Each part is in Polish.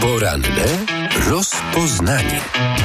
Poranne rozpoznanie.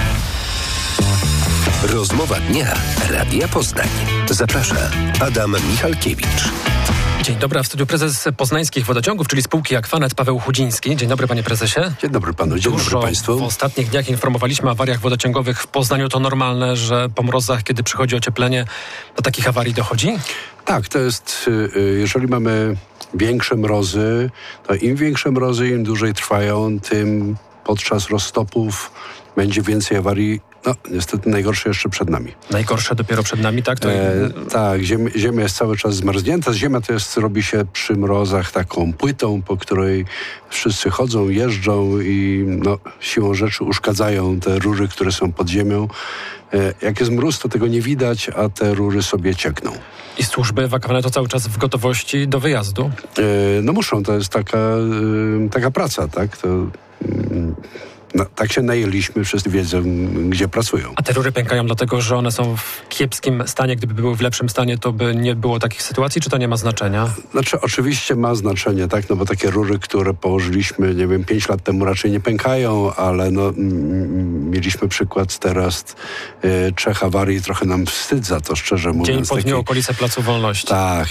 Rozmowa dnia Radia Poznań. Zaprasza Adam Michalkiewicz. Dzień dobry, a w studiu prezes Poznańskich Wodociągów, czyli spółki Aquanet, Paweł Chudziński. Dzień dobry, panie prezesie. Dzień dobry panu, dzień dobry państwu. W ostatnich dniach informowaliśmy o awariach wodociągowych w Poznaniu. To normalne, że po mrozach, kiedy przychodzi ocieplenie, do takich awarii dochodzi? Tak, to jest, jeżeli mamy większe mrozy, to im większe mrozy, im dłużej trwają, tym podczas roztopów będzie więcej awarii. No, niestety najgorsze jeszcze przed nami. Najgorsze dopiero przed nami, tak? Tak, ziemia jest cały czas zmarznięta. Ziemia to jest, robi się przy mrozach taką płytą, po której wszyscy chodzą, jeżdżą i siłą rzeczy uszkadzają te rury, które są pod ziemią. Jak jest mróz, to tego nie widać, a te rury sobie ciekną. I służby Aquanet to cały czas w gotowości do wyjazdu? Muszą, to jest taka praca, tak? Tak się najęliśmy, wszyscy wiedzą, gdzie pracują. A te rury pękają dlatego, że one są w kiepskim stanie. Gdyby były w lepszym stanie, to by nie było takich sytuacji, czy to nie ma znaczenia? Znaczy, oczywiście ma znaczenie, tak? No bo takie rury, które położyliśmy, 5 lat temu raczej nie pękają, ale mieliśmy przykład teraz 3 awarii. Trochę nam wstyd za to, szczerze mówiąc. Dzień po dniu okolice Placu Wolności. Tak.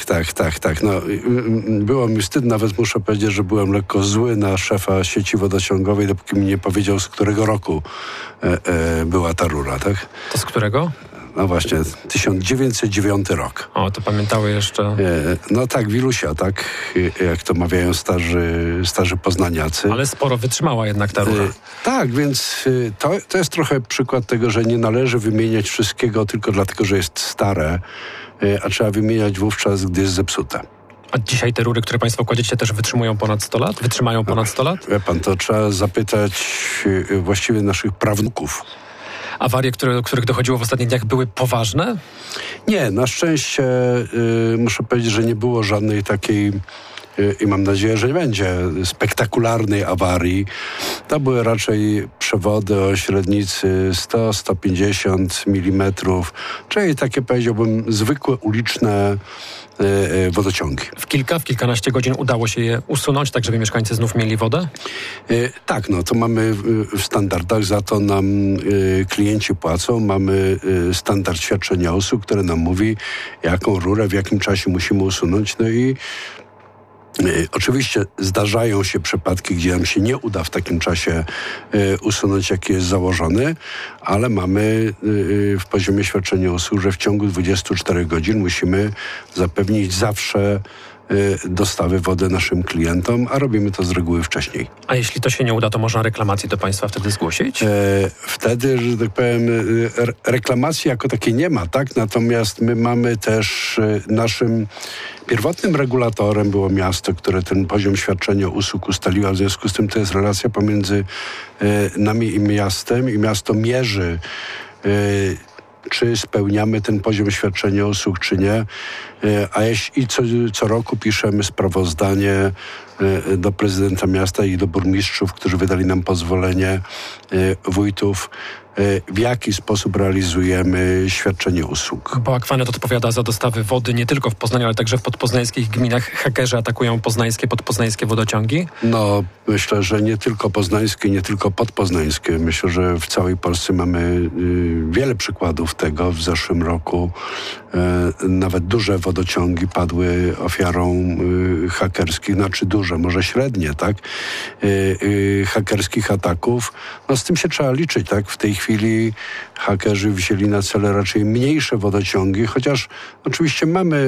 Było mi wstyd, nawet muszę powiedzieć, że byłem lekko zły na szefa sieci wodociągowej, dopóki mi nie powiedział, z którego roku była ta rura, tak? To z którego? No właśnie, 1909 rok. O, to pamiętały jeszcze. Wilusia, tak? Jak to mawiają starzy poznaniacy. Ale sporo wytrzymała jednak ta rura. Tak, więc to jest trochę przykład tego, że nie należy wymieniać wszystkiego tylko dlatego, że jest stare, a trzeba wymieniać wówczas, gdy jest zepsute. A dzisiaj te rury, które państwo kładziecie, też wytrzymują ponad 100 lat? Wytrzymają ponad 100 lat? Wie pan, to trzeba zapytać właściwie naszych prawnuków. Awarie, których dochodziło w ostatnich dniach, były poważne? Nie, na szczęście muszę powiedzieć, że nie było żadnej takiej i mam nadzieję, że nie będzie spektakularnej awarii. To były raczej przewody o średnicy 100-150 mm, czyli takie, powiedziałbym, zwykłe uliczne wodociągi. W kilkanaście godzin udało się je usunąć, tak żeby mieszkańcy znów mieli wodę? Tak, to mamy w standardach, za to nam klienci płacą. Mamy standard świadczenia usług, który nam mówi, jaką rurę, w jakim czasie musimy usunąć. I oczywiście zdarzają się przypadki, gdzie nam się nie uda w takim czasie usunąć, jaki jest założony, ale mamy w poziomie świadczenia usług, że w ciągu 24 godzin musimy zapewnić zawsze dostawy wody naszym klientom, a robimy to z reguły wcześniej. A jeśli to się nie uda, to można reklamację do państwa wtedy zgłosić? Wtedy, że tak powiem, reklamacji jako takiej nie ma, tak? Natomiast my mamy też naszym pierwotnym regulatorem było miasto, które ten poziom świadczenia usług ustaliło, w związku z tym to jest relacja pomiędzy nami i miastem i miasto mierzy, czy spełniamy ten poziom świadczenia usług, czy nie. I co roku piszemy sprawozdanie do prezydenta miasta i do burmistrzów, którzy wydali nam pozwolenie, wójtów, w jaki sposób realizujemy świadczenie usług. Bo Aquanet odpowiada za dostawy wody nie tylko w Poznaniu, ale także w podpoznańskich gminach. Hakerzy atakują podpoznańskie wodociągi? Myślę, że nie tylko poznańskie, nie tylko podpoznańskie. Myślę, że w całej Polsce mamy wiele przykładów tego. W zeszłym roku nawet duże wodociągi padły ofiarą hakerskich, duże, może średnie, tak? Hakerskich ataków. Z tym się trzeba liczyć, tak? W tej chwili hakerzy wzięli na cele raczej mniejsze wodociągi, chociaż oczywiście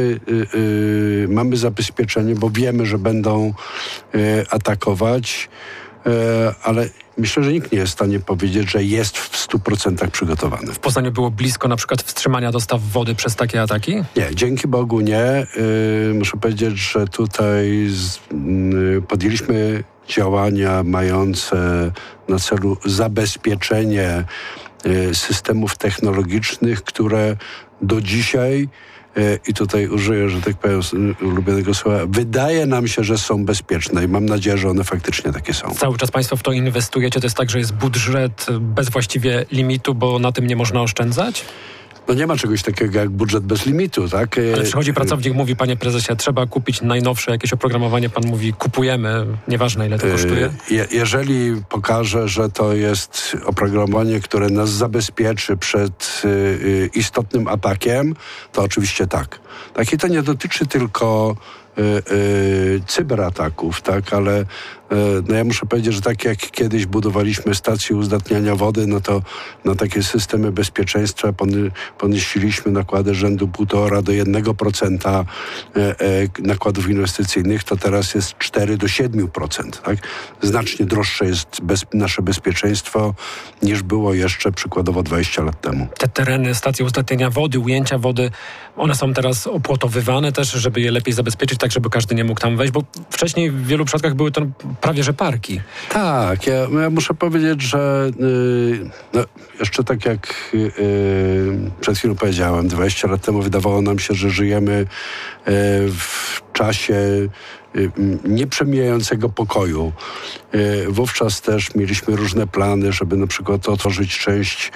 mamy zabezpieczenie, bo wiemy, że będą atakować, ale myślę, że nikt nie jest w stanie powiedzieć, że jest w 100% przygotowany. W Poznaniu było blisko na przykład wstrzymania dostaw wody przez takie ataki? Nie, dzięki Bogu nie. Muszę powiedzieć, że tutaj podjęliśmy działania mające na celu zabezpieczenie systemów technologicznych, które do dzisiaj, i tutaj użyję, że tak powiem, ulubionego słowa, wydaje nam się, że są bezpieczne i mam nadzieję, że one faktycznie takie są. Cały czas państwo w to inwestujecie? To jest tak, że jest budżet bez właściwie limitu, bo na tym nie można oszczędzać? No nie ma czegoś takiego jak budżet bez limitu, tak? Ale przychodzi pracownik, mówi, panie prezesie, trzeba kupić najnowsze jakieś oprogramowanie, pan mówi, kupujemy, nieważne ile to kosztuje? Jeżeli pokaże, że to jest oprogramowanie, które nas zabezpieczy przed istotnym atakiem, to oczywiście tak. Tak, i to nie dotyczy tylko cyberataków, tak, ale no ja muszę powiedzieć, że tak jak kiedyś budowaliśmy stacje uzdatniania wody, no to na takie systemy bezpieczeństwa ponosiliśmy nakłady rzędu 1,5 do 1% nakładów inwestycyjnych, to teraz jest 4 do 7%. Tak? Znacznie droższe jest nasze bezpieczeństwo niż było jeszcze przykładowo 20 lat temu. Te tereny, stacje uzdatniania wody, ujęcia wody, one są teraz opłotowywane też, żeby je lepiej zabezpieczyć, tak żeby każdy nie mógł tam wejść, bo wcześniej w wielu przypadkach były to prawie że parki. Tak, ja muszę powiedzieć, że no, jeszcze tak jak przed chwilą powiedziałem, 20 lat temu wydawało nam się, że żyjemy w czasie nieprzemijającego pokoju. Wówczas też mieliśmy różne plany, żeby na przykład otworzyć część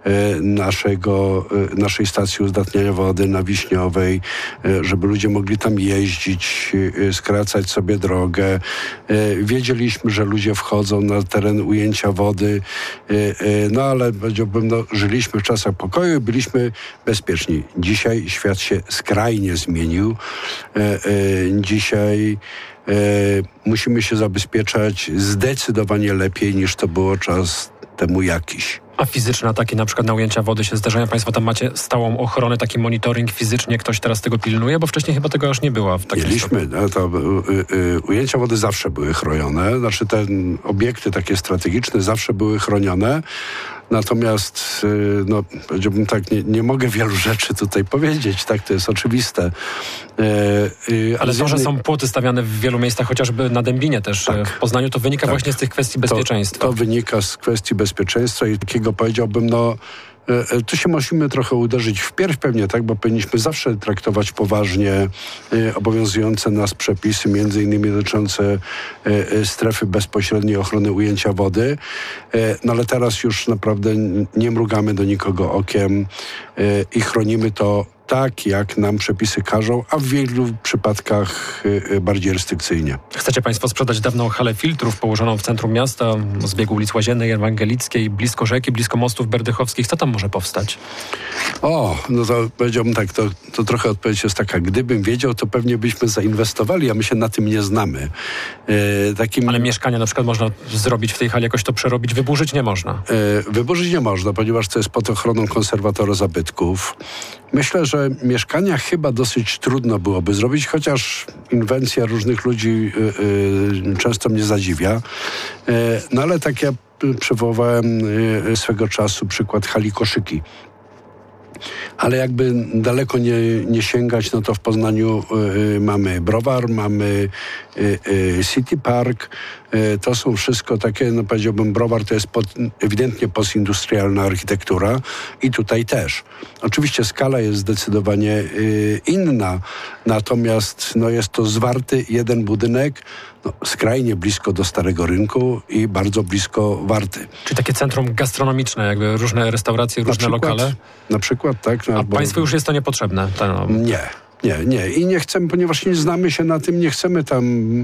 naszej stacji uzdatniania wody na Wiśniowej, żeby ludzie mogli tam jeździć, skracać sobie drogę. Wiedzieliśmy, że ludzie wchodzą na teren ujęcia wody, no ale powiedziałbym, no, żyliśmy w czasach pokoju i byliśmy bezpieczni. Dzisiaj świat się skrajnie zmienił. Dzisiaj musimy się zabezpieczać zdecydowanie lepiej niż to było czas temu jakiś. A fizyczne ataki na przykład na ujęcia wody się zdarzają? Państwo tam macie stałą ochronę, taki monitoring fizycznie, ktoś teraz tego pilnuje? Bo wcześniej chyba tego już nie było w takim Mieliśmy, ujęcia wody zawsze były chronione, znaczy te obiekty takie strategiczne zawsze były chronione. Natomiast, no, powiedziałbym tak, nie mogę wielu rzeczy tutaj powiedzieć, tak, to jest oczywiste. Ale to, że są płoty stawiane w wielu miejscach, chociażby na Dębinie też, tak, w Poznaniu, to wynika właśnie z tych kwestii bezpieczeństwa. To wynika z kwestii bezpieczeństwa i takiego, powiedziałbym, no, tu się musimy trochę uderzyć w pierś pewnie, tak, bo powinniśmy zawsze traktować poważnie obowiązujące nas przepisy, między innymi dotyczące strefy bezpośredniej ochrony ujęcia wody, no ale teraz już naprawdę nie mrugamy do nikogo okiem i chronimy to tak, jak nam przepisy każą, a w wielu przypadkach bardziej restrykcyjnie. Chcecie państwo sprzedać dawną halę filtrów położoną w centrum miasta, z biegu ulic Łaziennej, Ewangelickiej, blisko rzeki, blisko mostów berdychowskich. Co tam może powstać? No to powiedziałbym tak, to trochę odpowiedź jest taka, gdybym wiedział, to pewnie byśmy zainwestowali, a my się na tym nie znamy. Ale mieszkania na przykład można zrobić w tej hali, jakoś to przerobić, wyburzyć nie można? Wyburzyć nie można, ponieważ to jest pod ochroną konserwatora zabytków. Myślę, że mieszkania chyba dosyć trudno byłoby zrobić, chociaż inwencja różnych ludzi często mnie zadziwia. No ale tak ja przywołałem swego czasu przykład hali Koszyki. Ale jakby daleko nie sięgać, no to w Poznaniu mamy Browar, mamy City Park. To są wszystko takie, no powiedziałbym, Browar to jest ewidentnie postindustrialna architektura i tutaj też. Oczywiście skala jest zdecydowanie inna, natomiast no jest to zwarty jeden budynek, no, skrajnie blisko do Starego Rynku i bardzo blisko Warty. Czyli takie centrum gastronomiczne, jakby różne restauracje, różne lokale? Na przykład, tak. A państwu już jest to niepotrzebne? Nie. I nie chcemy, ponieważ nie znamy się na tym, nie chcemy tam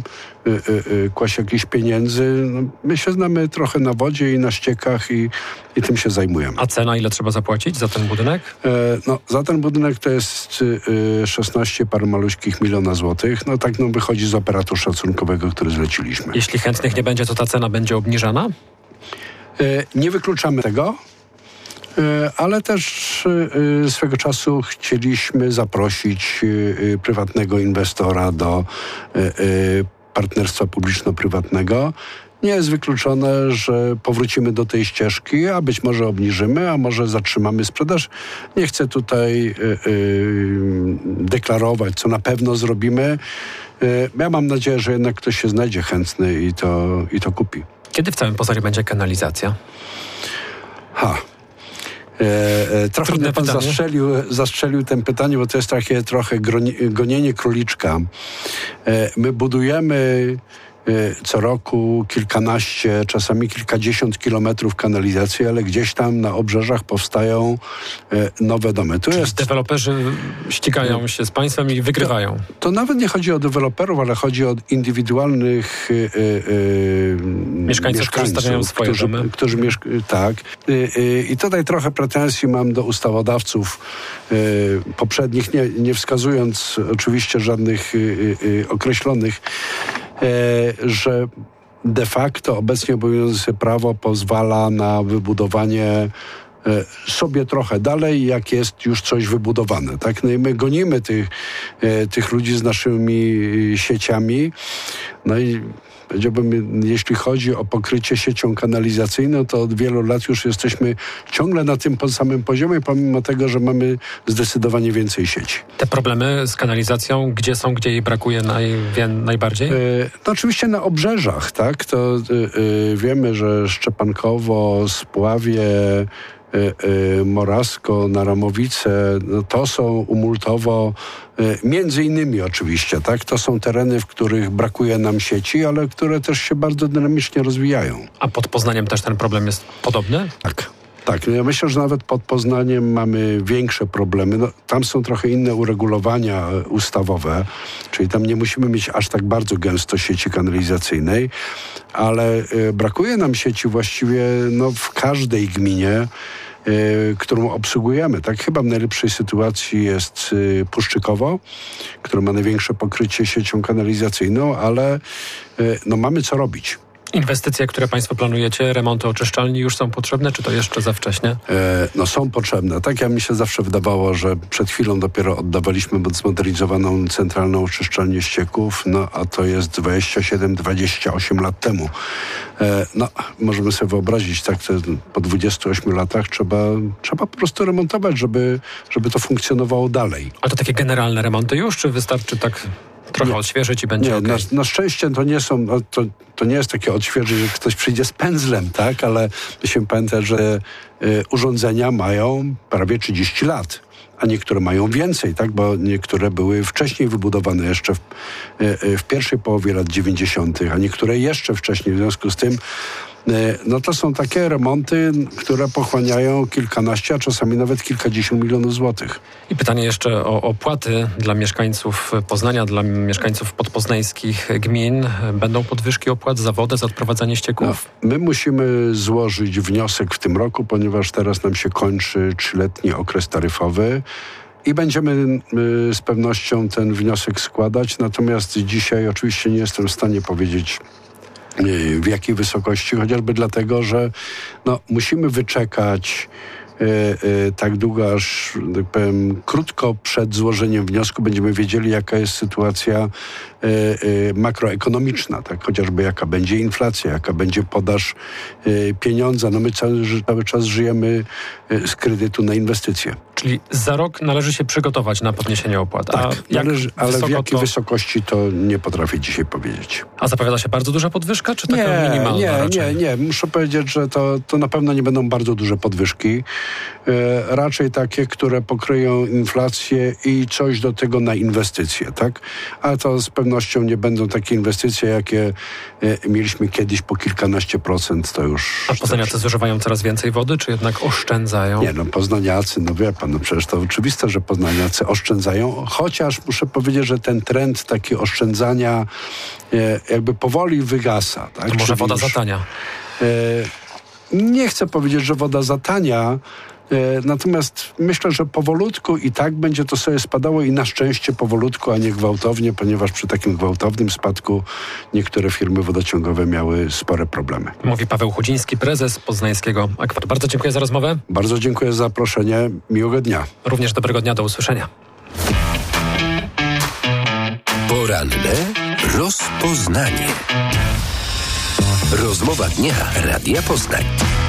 kłaść jakichś pieniędzy. No, my się znamy trochę na wodzie i na ściekach i tym się zajmujemy. A cena, ile trzeba zapłacić za ten budynek? Za ten budynek to jest 16 parę maluśkich miliona złotych. No tak wychodzi z operatu szacunkowego, który zleciliśmy. Jeśli chętnych nie będzie, to ta cena będzie obniżana? Nie wykluczamy tego. Ale też swego czasu chcieliśmy zaprosić prywatnego inwestora do partnerstwa publiczno-prywatnego. Nie jest wykluczone, że powrócimy do tej ścieżki, a być może obniżymy, a może zatrzymamy sprzedaż. Nie chcę tutaj deklarować, co na pewno zrobimy. Ja mam nadzieję, że jednak ktoś się znajdzie chętny i to kupi. Kiedy w całym Poznaniu będzie kanalizacja? Trochę mnie pan zastrzelił tym pytaniem, bo to jest takie trochę gonienie króliczka. My budujemy co roku kilkanaście, czasami kilkadziesiąt kilometrów kanalizacji, ale gdzieś tam na obrzeżach powstają nowe domy. Deweloperzy ścigają się z państwem i wygrywają. To nawet nie chodzi o deweloperów, ale chodzi o indywidualnych mieszkańców, którzy stawiają swoje domy. Tak. I tutaj trochę pretensji mam do ustawodawców poprzednich, nie wskazując oczywiście żadnych określonych, że de facto obecnie obowiązujące prawo pozwala na wybudowanie sobie trochę dalej, jak jest już coś wybudowane. Tak? No i my gonimy tych ludzi z naszymi sieciami. No i powiedziałbym, jeśli chodzi o pokrycie siecią kanalizacyjną, to od wielu lat już jesteśmy ciągle na tym samym poziomie, pomimo tego, że mamy zdecydowanie więcej sieci. Te problemy z kanalizacją, gdzie są, gdzie jej brakuje najbardziej? No oczywiście na obrzeżach, tak? To wiemy, że Szczepankowo, Spławie, Morasko, Naramowice, no to są umultowo, między innymi oczywiście, tak? To są tereny, w których brakuje nam sieci, ale które też się bardzo dynamicznie rozwijają. A pod Poznaniem też ten problem jest podobny? Tak, no ja myślę, że nawet pod Poznaniem mamy większe problemy. No, tam są trochę inne uregulowania ustawowe, czyli tam nie musimy mieć aż tak bardzo gęsto sieci kanalizacyjnej, ale brakuje nam sieci właściwie w każdej gminie, którą obsługujemy. Tak, chyba w najlepszej sytuacji jest Puszczykowo, które ma największe pokrycie siecią kanalizacyjną, ale mamy co robić. Inwestycje, które państwo planujecie, remonty oczyszczalni już są potrzebne, czy to jeszcze za wcześnie? Są potrzebne. Tak mi się zawsze wydawało, że przed chwilą dopiero oddawaliśmy zmodernizowaną centralną oczyszczalnię ścieków, a to jest 27-28 lat temu. Możemy sobie wyobrazić, tak, po 28 latach trzeba po prostu remontować, żeby to funkcjonowało dalej. A to takie generalne remonty już, czy wystarczy tak trochę odświeżyć i będzie okej? Na szczęście to nie są, to nie jest takie odświeżyć, że ktoś przyjdzie z pędzlem, tak, ale musimy pamiętać, że urządzenia mają prawie 30 lat, a niektóre mają więcej, tak, bo niektóre były wcześniej wybudowane jeszcze w pierwszej połowie lat 90., a niektóre jeszcze wcześniej. W związku z tym to są takie remonty, które pochłaniają kilkanaście, a czasami nawet kilkadziesiąt milionów złotych. I pytanie jeszcze o opłaty dla mieszkańców Poznania, dla mieszkańców podpoznańskich gmin. Będą podwyżki opłat za wodę, za odprowadzanie ścieków? My musimy złożyć wniosek w tym roku, ponieważ teraz nam się kończy 3-letni okres taryfowy. I będziemy z pewnością ten wniosek składać, natomiast dzisiaj oczywiście nie jestem w stanie powiedzieć, w jakiej wysokości, chociażby dlatego, że musimy wyczekać tak długo, aż tak powiem, krótko przed złożeniem wniosku będziemy wiedzieli, jaka jest sytuacja makroekonomiczna, tak? Chociażby jaka będzie inflacja, jaka będzie podaż pieniądza. My cały czas żyjemy z kredytu na inwestycje. Czyli za rok należy się przygotować na podniesienie opłat. Tak, ale w jakiej wysokości to nie potrafię dzisiaj powiedzieć. A zapowiada się bardzo duża podwyżka, czy taka minimalna? Nie. Muszę powiedzieć, że to na pewno nie będą bardzo duże podwyżki. Raczej takie, które pokryją inflację i coś do tego na inwestycje, tak? Ale to z pewnością nie będą takie inwestycje, jakie mieliśmy kiedyś po kilkanaście procent, to już... A poznaniacy zużywają coraz więcej wody, czy jednak oszczędzają? Nie, poznaniacy, wie pan, przecież to oczywiste, że poznaniacy oszczędzają, chociaż muszę powiedzieć, że ten trend taki oszczędzania jakby powoli wygasa. Tak? To może woda zatania? Nie chcę powiedzieć, że woda zatania, natomiast myślę, że powolutku i tak będzie to sobie spadało i na szczęście powolutku, a nie gwałtownie, ponieważ przy takim gwałtownym spadku niektóre firmy wodociągowe miały spore problemy. Mówi Paweł Chudziński, prezes poznańskiego Akwatu. Bardzo dziękuję za rozmowę. Bardzo dziękuję za zaproszenie. Miłego dnia. Również dobrego dnia. Do usłyszenia. Poranne rozpoznanie. Rozmowa dnia Radia Poznań.